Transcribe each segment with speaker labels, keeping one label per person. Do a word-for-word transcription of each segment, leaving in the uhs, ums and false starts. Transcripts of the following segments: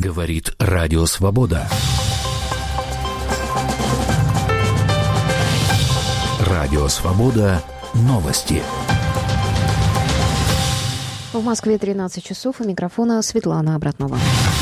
Speaker 1: Говорит Радио Свобода. Радио Свобода. Новости.
Speaker 2: В Москве тринадцать часов. У микрофона Светлана Обратнова.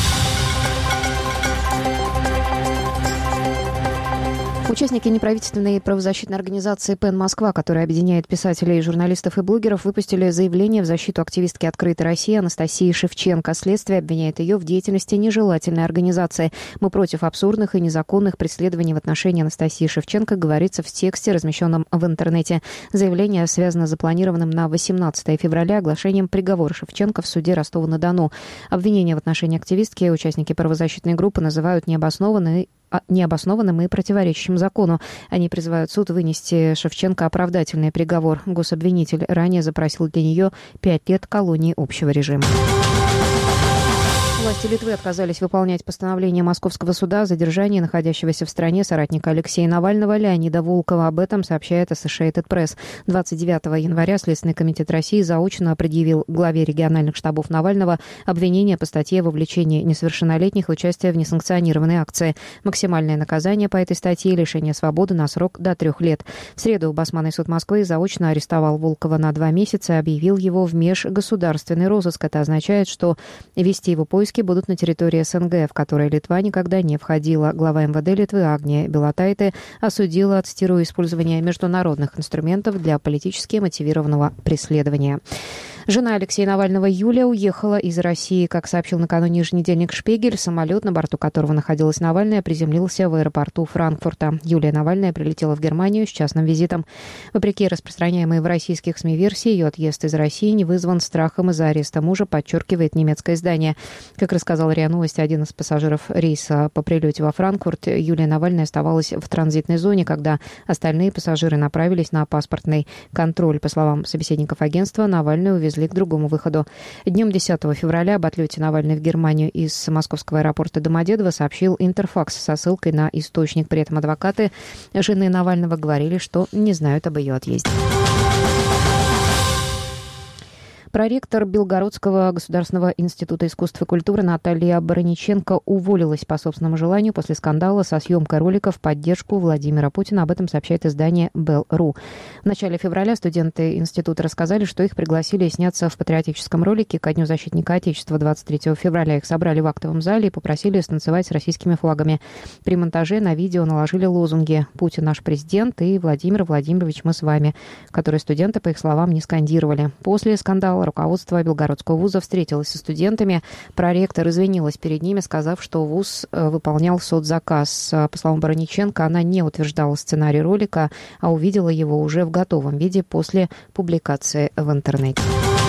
Speaker 2: Участники неправительственной правозащитной организации «Пен Москва», которая объединяет писателей, журналистов и блогеров, выпустили заявление в защиту активистки «Открытой России» Анастасии Шевченко. Следствие обвиняет ее в деятельности нежелательной организации. «Мы против абсурдных и незаконных преследований в отношении Анастасии Шевченко», говорится в тексте, размещенном в интернете. Заявление связано с запланированным на восемнадцатое февраля оглашением приговора Шевченко в суде Ростова-на-Дону. Обвинения в отношении активистки участники правозащитной группы называют необоснованные необоснованным и противоречащим закону. Они призывают суд вынести Шевченко оправдательный приговор. Гособвинитель ранее запросил для нее пять лет колонии общего режима. Власти Литвы отказались выполнять постановление Московского суда о задержании находящегося в стране соратника Алексея Навального Леонида Волкова. Об этом сообщает Associated Press. двадцать девятого января Следственный комитет России заочно предъявил главе региональных штабов Навального обвинение по статье о вовлечении несовершеннолетних в участие в несанкционированной акции. Максимальное наказание по этой статье – лишение свободы на срок до трех лет. В среду Басманный суд Москвы заочно арестовал Волкова на два месяца и объявил его в межгосударственный розыск. Это означает, что вести его поиски будут на территории СНГ, в которой Литва никогда не входила. Глава эм вэ дэ Литвы Агния Белотайте осудила, цитирую, использование международных инструментов для политически мотивированного преследования. Жена Алексея Навального Юлия уехала из России. Как сообщил накануне еженедельник «Шпигель», самолет, на борту которого находилась Навальная, приземлился в аэропорту Франкфурта. Юлия Навальная прилетела в Германию с частным визитом. Вопреки распространяемой в российских СМИ версии, ее отъезд из России не вызван страхом из-за ареста мужа, подчеркивает немецкое издание. Как рассказал РИА Новости один из пассажиров рейса по прилете во Франкфурт, Юлия Навальная оставалась в транзитной зоне, когда остальные пассажиры направились на паспортный контроль. По словам собеседников агентства, Навальную увезли к другому выходу. Днем десятого февраля об отлете Навальной в Германию из московского аэропорта Домодедово сообщил Интерфакс со ссылкой на источник. При этом адвокаты жены Навального говорили, что не знают об ее отъезде. Проректор Белгородского государственного института искусств и культуры Наталья Бараниченко уволилась по собственному желанию после скандала со съемкой ролика в поддержку Владимира Путина. Об этом сообщает издание Бел точка ру. В начале февраля студенты института рассказали, что их пригласили сняться в патриотическом ролике ко Дню защитника Отечества. двадцать третьего февраля их собрали в актовом зале и попросили станцевать с российскими флагами. При монтаже на видео наложили лозунги «Путин наш президент» и «Владимир Владимирович, мы с вами», которые студенты, по их словам, не скандировали. После скандала руководство Белгородского вуза встретилось со студентами. Проректор извинилась перед ними, сказав, что вуз выполнял соцзаказ. По словам Бараниченко, она не утверждала сценарий ролика, а увидела его уже в готовом виде после публикации в интернете.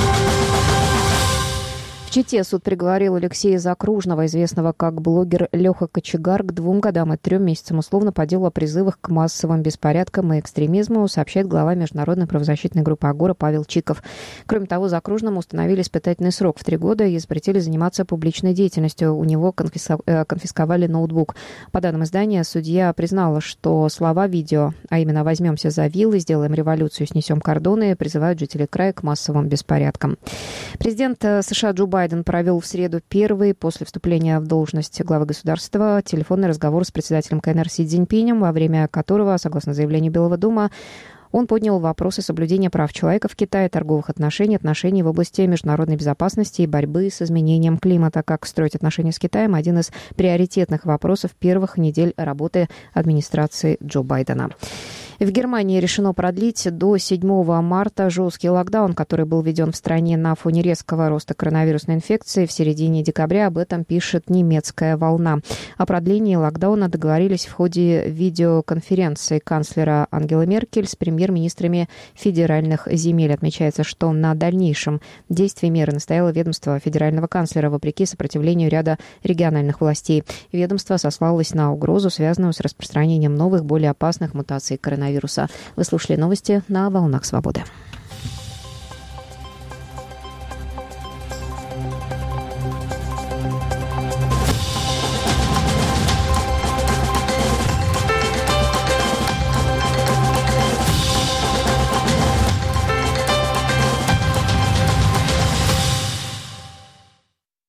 Speaker 2: В Чите суд приговорил Алексея Закружного, известного как блогер Леха Кочегар, к двум годам и трем месяцам условно по делу о призывах к массовым беспорядкам и экстремизму, сообщает глава международной правозащитной группы «Агора» Павел Чиков. Кроме того, Закружному установили испытательный срок в три года и запретили заниматься публичной деятельностью. У него конфисковали ноутбук. По данным издания, судья признала, что слова видео, а именно «возьмемся за вилы, сделаем революцию, снесем кордоны», призывают жителей края к массовым беспорядкам. Президент США Джо Байден Байден провел в среду первый после вступления в должность главы государства телефонный разговор с председателем КНР Си Цзиньпинем, во время которого, согласно заявлению Белого дома, он поднял вопросы соблюдения прав человека в Китае, торговых отношений, отношений в области международной безопасности и борьбы с изменением климата. Как строить отношения с Китаем – один из приоритетных вопросов первых недель работы администрации Джо Байдена. В Германии решено продлить до седьмого марта жесткий локдаун, который был введен в стране на фоне резкого роста коронавирусной инфекции. В середине декабря об этом пишет немецкая «Волна». О продлении локдауна договорились в ходе видеоконференции канцлера Ангелы Меркель с премьер-министрами федеральных земель. Отмечается, что на дальнейшем действии меры настояло ведомство федерального канцлера, вопреки сопротивлению ряда региональных властей. Ведомство сослалось на угрозу, связанную с распространением новых, более опасных мутаций коронавируса. Вы слушали новости на «Волнах Свободы».